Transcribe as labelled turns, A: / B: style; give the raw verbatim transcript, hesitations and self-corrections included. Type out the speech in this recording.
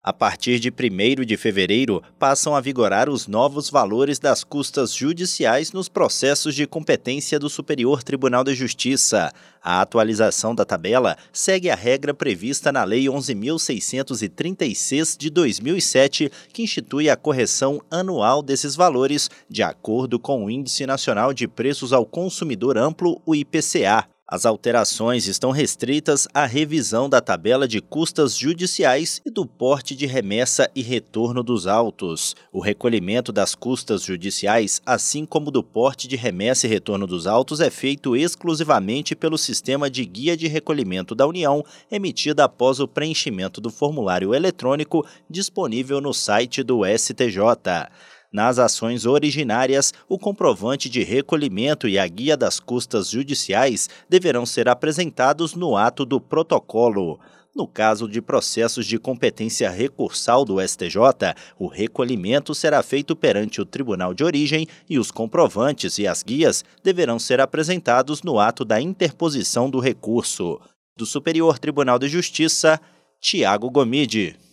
A: A partir de primeiro de fevereiro, passam a vigorar os novos valores das custas judiciais nos processos de competência do Superior Tribunal de Justiça. A atualização da tabela segue a regra prevista na Lei onze mil seiscentos e trinta e seis de dois mil e sete, que institui a correção anual desses valores, de acordo com o Índice Nacional de Preços ao Consumidor Amplo, o I P C A. As alterações estão restritas à revisão da tabela de custas judiciais e do porte de remessa e retorno dos autos. O recolhimento das custas judiciais, assim como do porte de remessa e retorno dos autos, é feito exclusivamente pelo Sistema de Guia de Recolhimento da União, emitida após o preenchimento do formulário eletrônico disponível no site do S T J. Nas ações originárias, o comprovante de recolhimento e a guia das custas judiciais deverão ser apresentados no ato do protocolo. No caso de processos de competência recursal do S T J, o recolhimento será feito perante o tribunal de origem e os comprovantes e as guias deverão ser apresentados no ato da interposição do recurso. Do Superior Tribunal de Justiça, Tiago Gomide.